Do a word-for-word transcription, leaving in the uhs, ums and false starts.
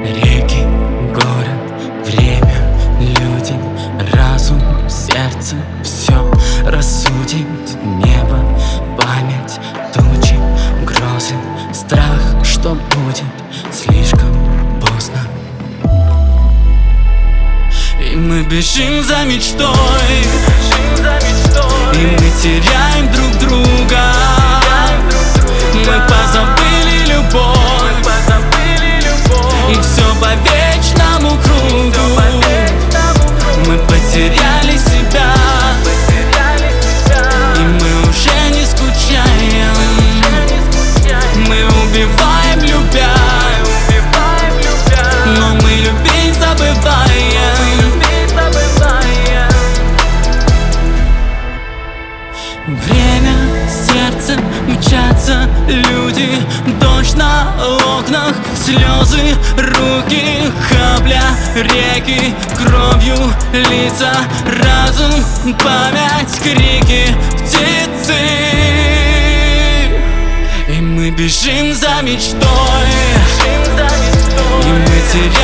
Реки, город, время, люди, разум, сердце, все рассудит. Небо, память, тучи, грозы, страх, что будет слишком поздно. И мы бежим за мечтой, и мы теряем друг друга. Мы позабыли любовь, и все по вечному кругу. Мы потеряли себя, и мы уже не скучаем. Мы убиваем, любя, но мы любить забываем. Время, сердце, мчатся люди, дождь на окнах, слезы, руки, капля, реки, кровью лица, разум, память, крики, птицы. И мы бежим за мечтой, и мы теряем